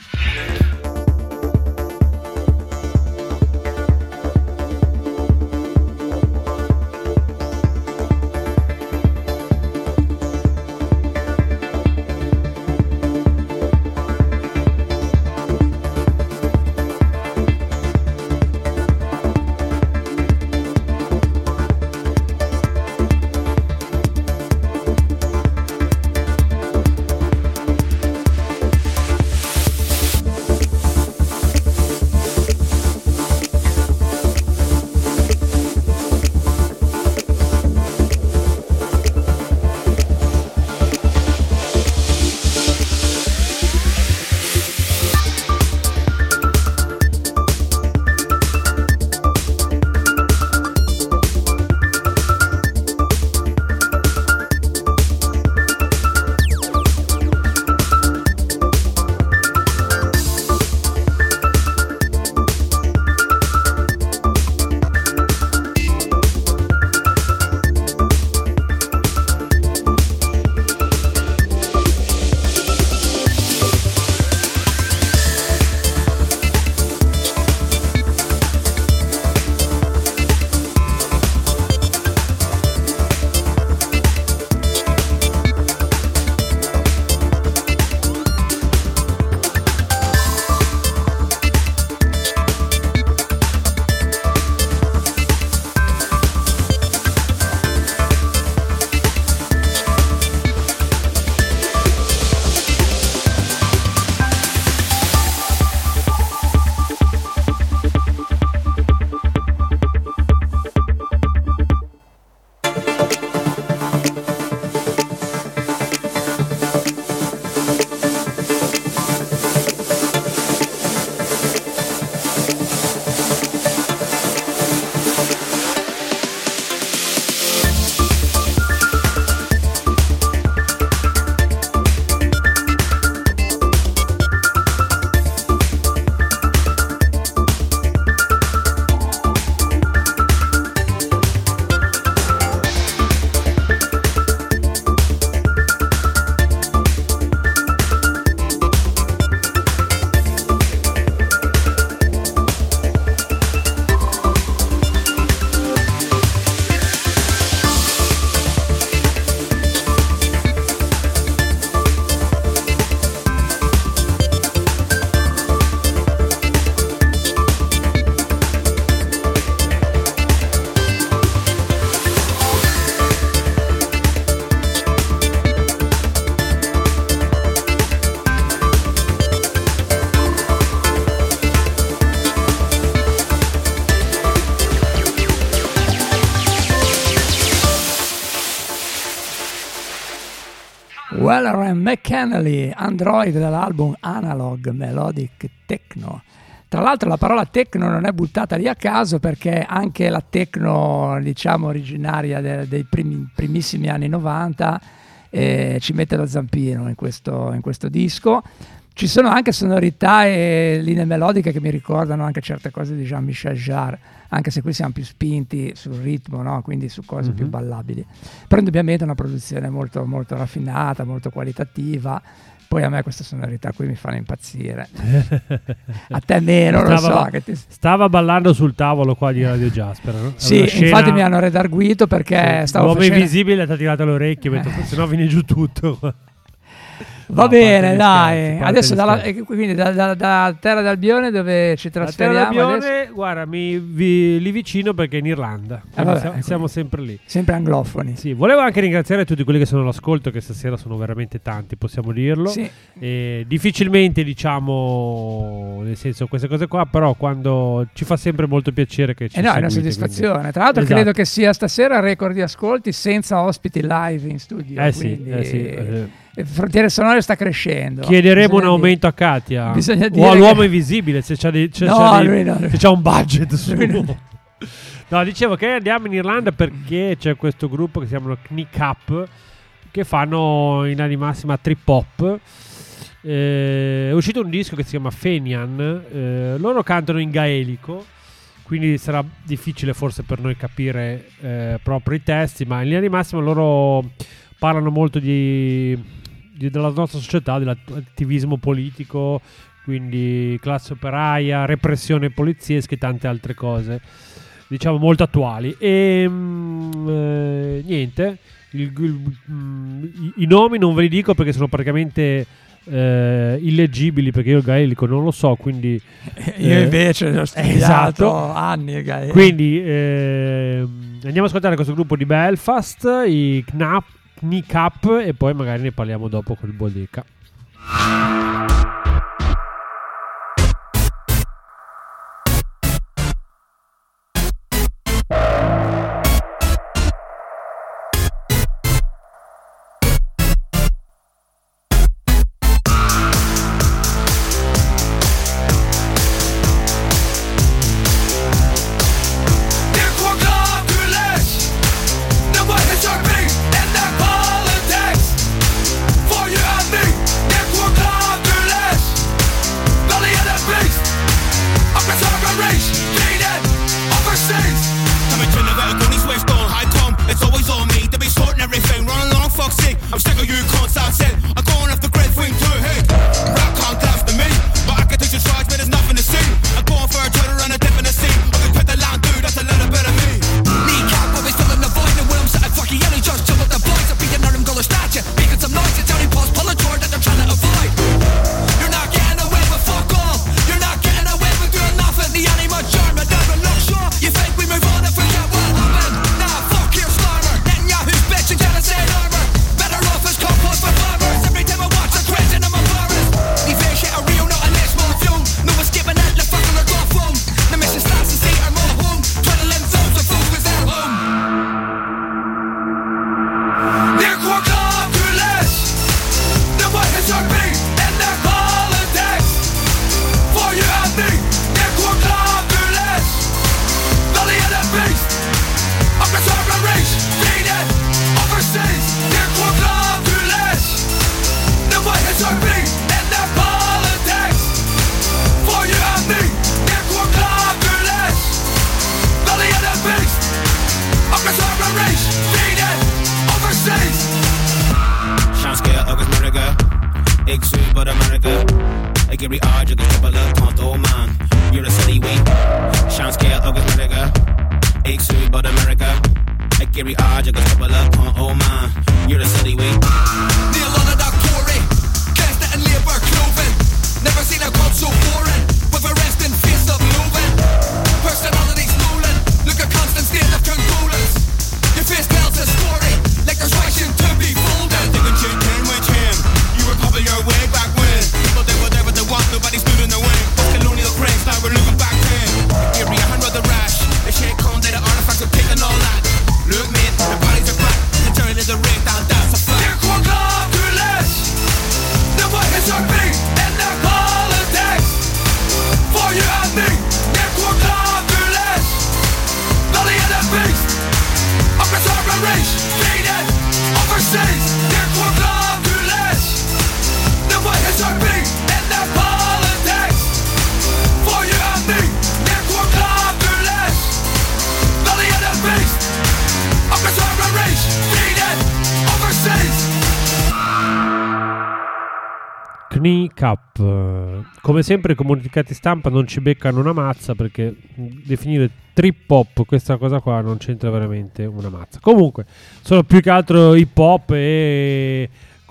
Weller and McKennally, Android, dall'album Analog Melodic Techno. Tra l'altro la parola techno non è buttata lì a caso, perché anche la techno, diciamo, originaria de- dei primi, primissimi anni novanta eh, ci mette lo zampino in questo, in questo disco. Ci sono anche sonorità e linee melodiche che mi ricordano anche certe cose di Jean-Michel Jarre, anche se qui siamo più spinti sul ritmo, no? Quindi su cose mm-hmm. più ballabili. Però indubbiamente è una produzione molto, molto raffinata, molto qualitativa. Poi a me queste sonorità qui mi fanno impazzire. A te meno, stava, lo so. Che ti... Stava ballando sul tavolo qua di Radio Jasper, no? Sì, scena... infatti mi hanno redarguito perché sì, stavo l'uomo facendo... invisibile ti ha tirato le orecchie, eh. Se no viene giù tutto. Va No, bene, parte gli dai. scherzi, parte Adesso gli dalla, scherzi. eh, quindi da, da- da Terra d'Albione dove ci La Terra trasferiamo d'Albione, adesso? guarda, mi vi, lì vicino perché è in Irlanda. Eh, Quindi vabbè, siamo, ecco. siamo sempre lì. Sempre anglofoni. Sì, volevo anche ringraziare tutti quelli che sono all'ascolto, che stasera sono veramente tanti, possiamo dirlo. Sì. E difficilmente diciamo, nel senso, queste cose qua, però quando ci fa sempre molto piacere che ci Eh no, è una seguite, soddisfazione. quindi. Tra l'altro, Esatto. credo che sia stasera il record di ascolti senza ospiti live in studio. Eh sì, quindi, eh sì, eh. eh, Frontiere Sonore sta crescendo. Chiederemo Bisogna un dire- aumento a Katia Bisogna o dire all'uomo che- invisibile se c'ha, dei- c'è- No, c'è dei- lui no, lui- se c'ha un budget su. lui no. No, dicevo che andiamo in Irlanda perché c'è questo gruppo che si chiamano Knick Up, che fanno in linea di massima trip hop. Eh, è uscito un disco che si chiama Fenian. Eh, loro cantano in gaelico, quindi sarà difficile forse per noi capire eh, proprio i testi, ma in linea di massima loro parlano molto di, di- della nostra società, dell'attivismo politico, quindi classe operaia, repressione poliziesca e tante altre cose, diciamo molto attuali. E mm, eh, niente, il- il- mm, i, i nomi non ve li dico perché sono praticamente eh, illeggibili, perché io il gaelico non lo so, quindi Io eh, invece l'ho studiato esatto. anni il gaelico. Quindi ehm, andiamo a ascoltare questo gruppo di Belfast, i Knap, Knick Up, e poi magari ne parliamo dopo con il Bodeca. For you and me, Gary R, jag kan släppa löp, ta inte om man. You're a silly week. Chans ska jag August America. Ik suit but America. Gary R, jag kan släppa löp, ta inte om man. You're a silly week. Neil on a Tory, cast and liver cloven. Never seen a crowd so foreign. With a rest and fist up moving. Personalities stolen. Look a constant state of congruence. Your fist tells a story. Like there's writing to be folded. They could check in with him. You were probably your way back when. People they were there but they want nobody stood in the way. What's colonial craze, now we're living back then. Gary, a hundred the rash. They shake on, they the artifacts of taking all that. Look man, the bodies are black. They turn into the ring down, that's a fact. They're quite calculus. The way is our beat and their politics. For you and me, they're quite calculus. Belly of the beast. Up its our race, feed it overseas. They're quite calculus. The way is our beat and their politics. For you and me, they're quite calculus. Belly of the beast. Up its our race, feed it overseas. Knick Up. Come sempre i comunicati stampa non ci beccano una mazza, perché definire trip hop questa cosa qua non c'entra veramente una mazza. Comunque sono più che altro hip hop e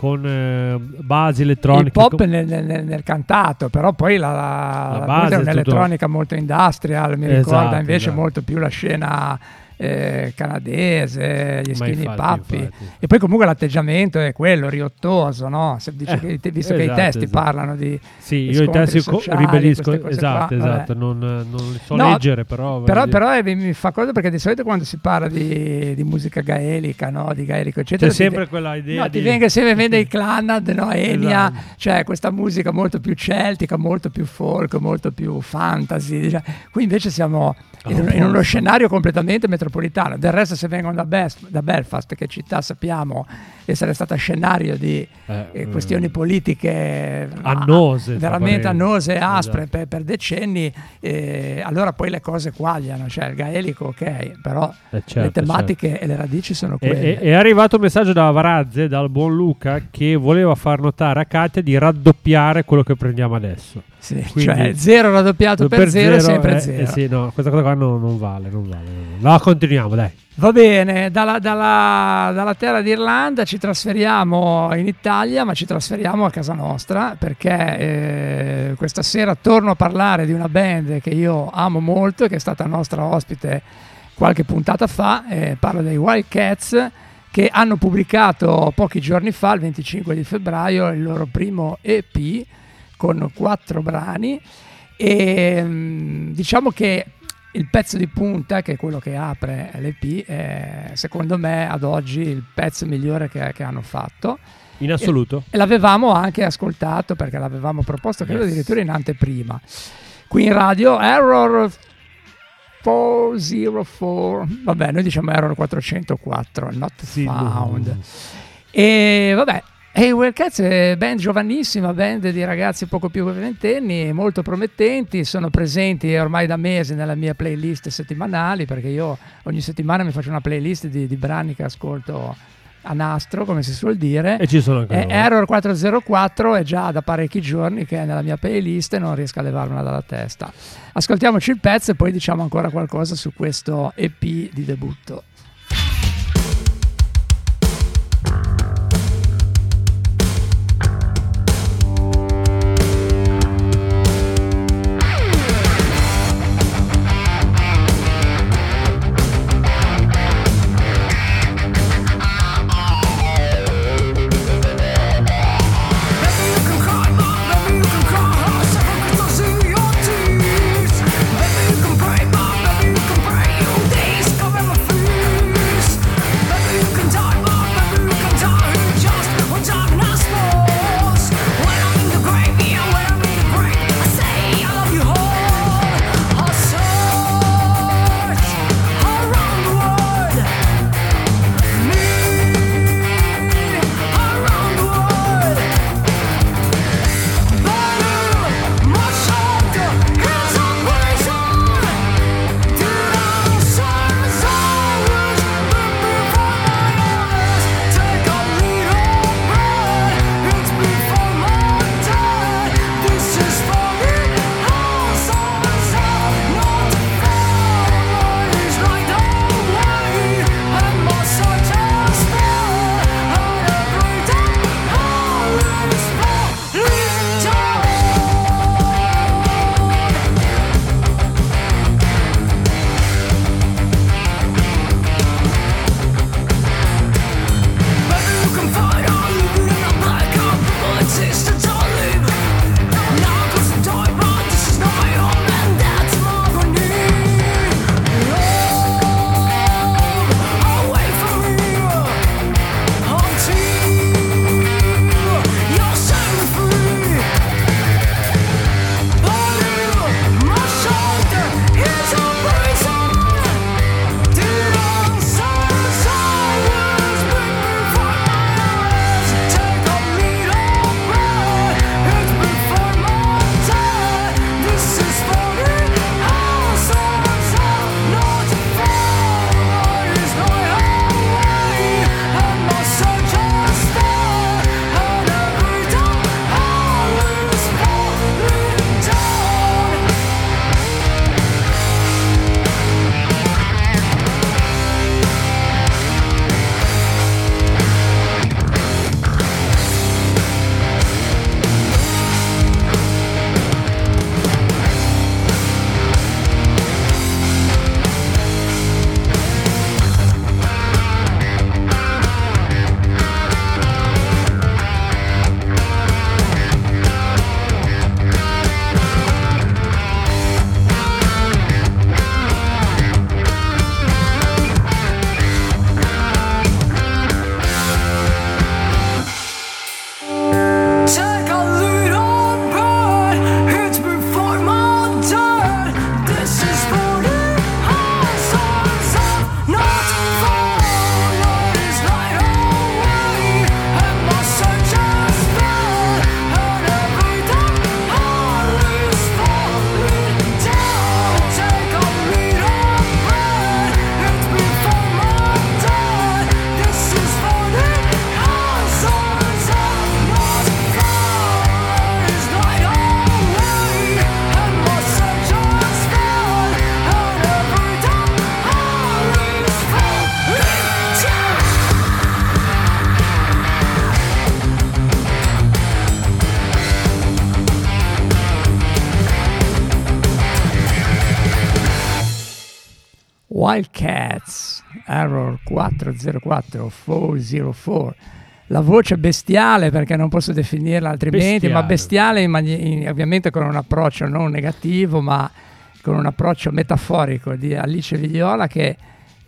con eh, basi elettroniche. Il pop com- nel, nel, nel cantato, però poi la, la, La la base musica è è un'elettronica molto industrial, mi Esatto, ricorda invece esatto. molto più la scena eh, canadese, gli Ma Skinny infatti, Puppy. infatti. E poi comunque l'atteggiamento è quello, riottoso, no? Se dice Eh, che, i te- visto che esatto, i testi esatto. parlano di Sì, di io i scontri testi co- sociali, ribadisco, queste cose esatto, qua, vabbè. esatto, non, non li so No, leggere, però... Però, voglio dire- però eh, mi- mi fa cosa perché di solito quando si parla di, di musica gaelica, no? Di gaelico, eccetera, C'è ti sempre ve- quella idea no, ti di- venga sempre vende i Clannad, no? Enya, Esatto. cioè questa musica molto più celtica, molto più folk, molto più fantasy. Cioè, qui invece siamo in, Oh, in uno forse. scenario completamente metropolitano. Del resto, se vengono da, Best- da Belfast, che città sappiamo essere stata scenario di Eh, eh, questioni politiche annose, ah, tra veramente parentesi. annose e aspre Esatto. per, per decenni, eh, allora poi le cose quagliano, cioè il gaelico ok, però Eh, certo, le tematiche e le radici sono E- quelle. e- È arrivato un messaggio da Varazze, dal buon Luca, che voleva far notare a Katia di raddoppiare quello che prendiamo adesso. Sì, Quindi- cioè zero raddoppiato per, zero è sempre eh, zero. eh sì, no, questa cosa qua non, non vale, non vale. non vale. No, continuiamo, dai. Va bene, dalla, dalla- dalla terra d'Irlanda ci trasferiamo in Italia, ma ci trasferiamo a casa nostra perché eh, questa sera torno a parlare di una band che io amo molto e che è stata nostra ospite qualche puntata fa. Eh, parlo dei Wildcats, che hanno pubblicato pochi giorni fa, il venticinque di febbraio, il loro primo E P con quattro brani e mh, diciamo che il pezzo di punta, che è quello che apre l'E P, è secondo me ad oggi il pezzo migliore che, che hanno fatto. In assoluto? E, e l'avevamo anche ascoltato perché l'avevamo proposto, credo Yes. addirittura in anteprima. Qui in radio, Error quattrocentoquattro, vabbè, noi diciamo Error quattrocentoquattro, not Sì, found. no. E vabbè, e i Wildcats è band giovanissima, band di ragazzi poco più che ventenni, molto promettenti, sono presenti ormai da mesi nella mia playlist settimanali, perché io ogni settimana mi faccio una playlist di, di brani che ascolto a nastro, come si suol dire. E ci sono anche E loro. Error quattrocentoquattro è già da parecchi giorni che è nella mia playlist e non riesco a levarmela dalla testa. Ascoltiamoci il pezzo e poi diciamo ancora qualcosa su questo E P di debutto. Baby, you can pray, but baby, you can pray. You days cover my fear. Wildcats, Error quattro zero quattro quattro zero quattro. La voce bestiale, perché non posso definirla altrimenti, Bestiale. ma bestiale in mani- in- ovviamente con un approccio non negativo, ma con un approccio metaforico di Alice Vigliola, che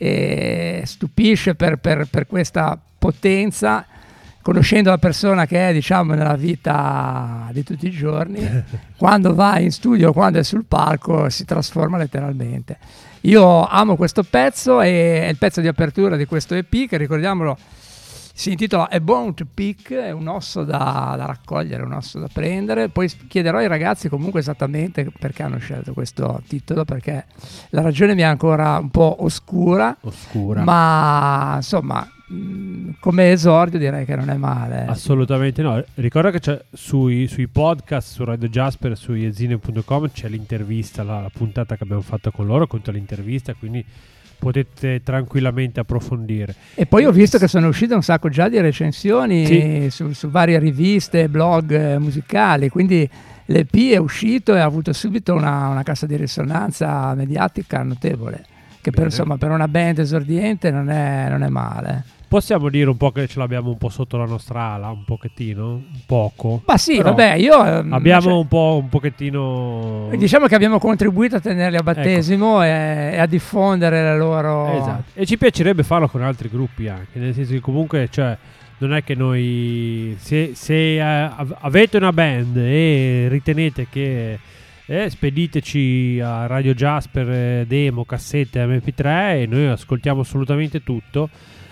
eh, stupisce per, per, per questa potenza, conoscendo la persona che è, diciamo, nella vita di tutti i giorni. Quando va in studio, quando è sul palco, si trasforma letteralmente. Io amo questo pezzo, e è il pezzo di apertura di questo E P, che, ricordiamolo, si intitola A Bone to Pick, è un osso da, da raccogliere, un osso da prendere. Poi chiederò ai ragazzi comunque esattamente perché hanno scelto questo titolo, perché la ragione mi è ancora un po' oscura, Oscura. ma insomma, mh, come esordio direi che non è male. Assolutamente no. Ricorda che c'è sui, sui podcast, su Radio Jasper, su iezine punto com c'è l'intervista, la, la puntata che abbiamo fatto con loro, con tutta l'intervista, quindi potete tranquillamente approfondire. E poi ho visto che sono uscite un sacco già di recensioni Sì. su, su varie riviste, blog eh, musicali, quindi l'E P è uscito e ha avuto subito una, una cassa di risonanza mediatica notevole, che per, Bene. insomma, per una band esordiente non è, non è male. Possiamo dire un po' che ce l'abbiamo un po' sotto la nostra ala, un pochettino, un poco. Ma sì, Però vabbè, io... ehm, abbiamo cioè, un po' un pochettino. diciamo che abbiamo contribuito a tenerli a battesimo e, e a diffondere la loro... Esatto. E ci piacerebbe farlo con altri gruppi anche, nel senso che comunque, cioè, non è che noi, se, se eh, av- avete una band e ritenete che eh, spediteci a Radio Jasper eh, demo, cassette, M P tre, e noi ascoltiamo assolutamente tutto.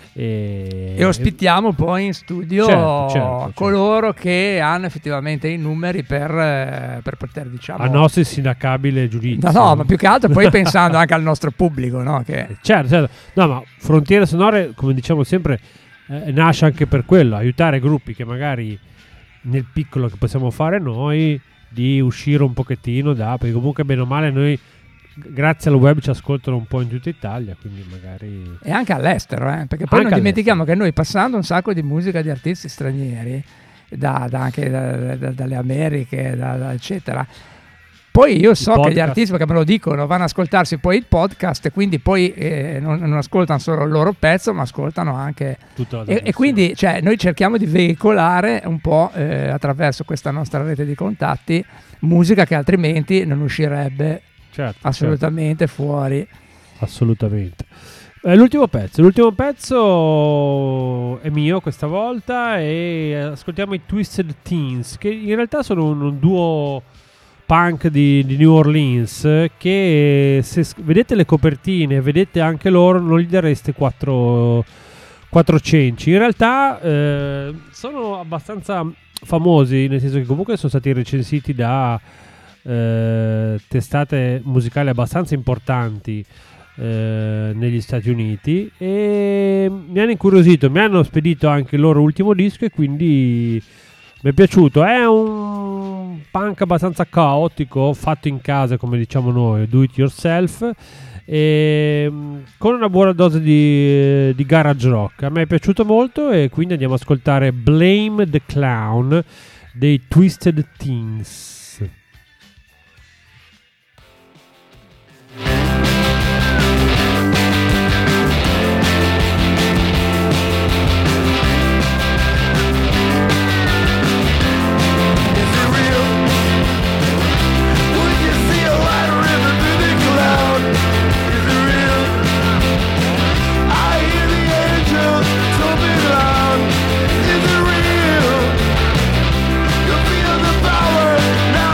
E, E ospitiamo poi in studio Certo, certo, coloro che hanno effettivamente i numeri per, eh, per poter, diciamo... a nostro insindacabile giudizio. No, no, ma più che altro poi pensando anche al nostro pubblico, no? Che... Certo, certo. No, ma Frontiere Sonore, come diciamo sempre, eh, nasce anche per quello, aiutare gruppi che magari nel piccolo che possiamo fare noi, di uscire un pochettino da, perché comunque bene o male noi grazie al web ci ascoltano un po' in tutta Italia, quindi magari... E anche all'estero, eh? Perché poi Anche non dimentichiamo che noi, passando un sacco di musica di artisti stranieri, da, da anche da, da, dalle Americhe, da, da, eccetera, poi io so che gli artisti, perché me lo dicono, vanno ad ascoltarsi poi il podcast, e quindi poi eh, non, non ascoltano solo il loro pezzo, ma ascoltano anche... Tutto e, e quindi, cioè, noi cerchiamo di veicolare un po' eh, attraverso questa nostra rete di contatti musica che altrimenti non uscirebbe... Certo, assolutamente certo. fuori. Assolutamente. Eh, l'ultimo pezzo, l'ultimo pezzo è mio questa volta, e ascoltiamo i Twisted Teens, che in realtà sono un, un duo punk di, di New Orleans, che se s- vedete le copertine, vedete anche loro, non gli dareste quattro, quattro cenci. In realtà eh, sono abbastanza famosi, nel senso che comunque sono stati recensiti da Eh, testate musicali abbastanza importanti eh, negli Stati Uniti, e mi hanno incuriosito, mi hanno spedito anche il loro ultimo disco, e quindi mi è piaciuto. È un punk abbastanza caotico, fatto in casa, come diciamo noi, do it yourself, e con una buona dose di, di garage rock. A me è piaciuto molto, e quindi andiamo ad ascoltare Blame the Clown dei Twisted Teens. Now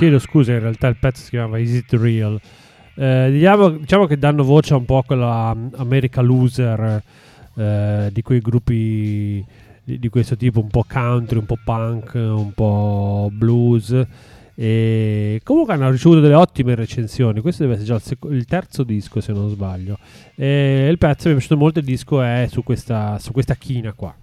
chiedo scusa, in realtà il pezzo si chiamava Is It Real. Eh, diciamo, diciamo che danno voce a un po' a quella America Loser, eh, di quei gruppi di, di questo tipo, un po' country, un po' punk, un po' blues, e comunque hanno ricevuto delle ottime recensioni. Questo deve essere già il, sec- il terzo disco, se non sbaglio, e il pezzo mi è piaciuto molto. Il disco è su questa, su questa china qua.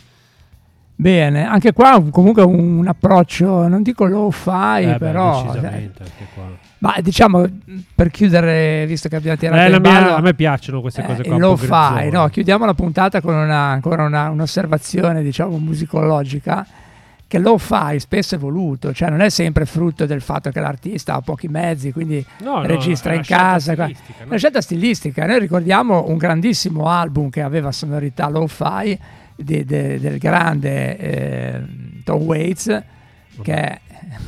Bene, anche qua comunque un approccio, non dico lo-fi, eh però beh, decisamente, anche qua. Ma diciamo, per chiudere, visto che abbiamo tirato eh, il la mia, ballo, a me piacciono queste cose eh, qua. Lo-fi, no? Chiudiamo la puntata con una, ancora una, un'osservazione, diciamo, musicologica, che lo-fi spesso è voluto, cioè non è sempre frutto del fatto che l'artista ha pochi mezzi, quindi no, registra no, in casa. È no? una scelta stilistica. Noi ricordiamo un grandissimo album che aveva sonorità lo-fi di, de, del grande eh, Tom Waits, uh-huh. che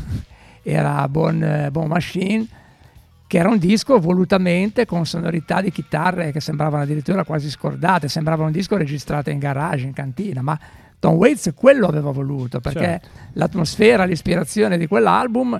era Bon, bon Machine, che era un disco volutamente con sonorità di chitarre che sembravano addirittura quasi scordate, sembrava un disco registrato in garage, in cantina, ma Tom Waits quello aveva voluto, perché certo. l'atmosfera, l'ispirazione di quell'album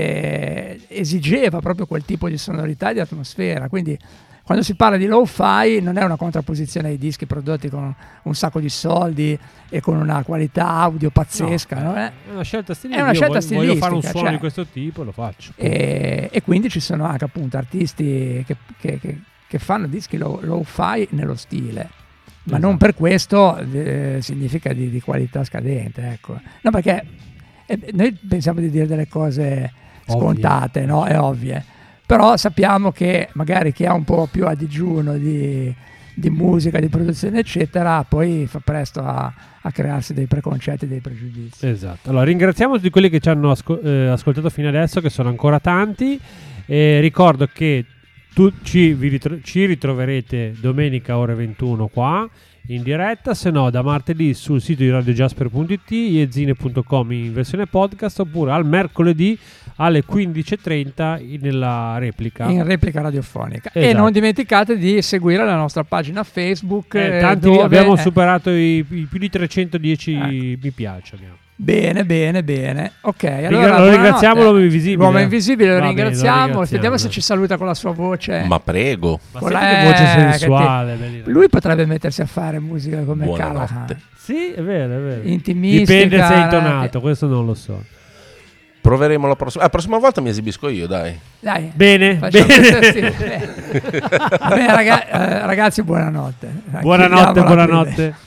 eh, esigeva proprio quel tipo di sonorità e di atmosfera. Quindi quando si parla di lo-fi non è una contrapposizione ai dischi prodotti con un sacco di soldi e con una qualità audio pazzesca, no, no? È una scelta stilistica. È una scelta voglio, stilistica, voglio fare un suono cioè, di questo tipo, lo faccio. E, e quindi ci sono anche appunto artisti che, che, che, che fanno dischi lo, lo-fi nello stile. Ma esatto. non per questo eh, significa di, di qualità scadente, ecco. No, perché eh, noi pensiamo di dire delle cose scontate, ovvie. No? È ovvie. Però sappiamo che magari chi ha un po' più a digiuno di, di musica, di produzione, eccetera, poi fa presto a, a crearsi dei preconcetti, dei pregiudizi. Esatto. Allora, ringraziamo tutti quelli che ci hanno asco- eh, ascoltato fino adesso, che sono ancora tanti. E ricordo che tu, ci, vi ritro- ci ritroverete domenica ore ventuno qua in diretta, se no da martedì sul sito di radio jasper punto it, iezine punto com in versione podcast, oppure al mercoledì alle quindici e trenta nella replica in replica radiofonica. Esatto. E non dimenticate di seguire la nostra pagina Facebook, eh, tanti dove abbiamo eh, superato i, i più di trecentodieci eh. mi piace abbiamo. Bene, bene, bene. Ok, allora lo ringraziamo l'uomo invisibile. L'uomo invisibile lo, Va ringraziamo. bene, lo ringraziamo. Vediamo se ci saluta con la sua voce. Ma prego. Ma con la voce sensuale. Ti... Lui potrebbe mettersi a fare musica come Buonanotte. Callahan. Sì, è vero, è vero. Intimistica. Dipende se è intonato, questo non lo so. Proveremo la prossima. La prossima volta mi esibisco io, dai. Dai. Bene. bene. bene. Beh, raga- eh, ragazzi, buonanotte. Buonanotte, buonanotte.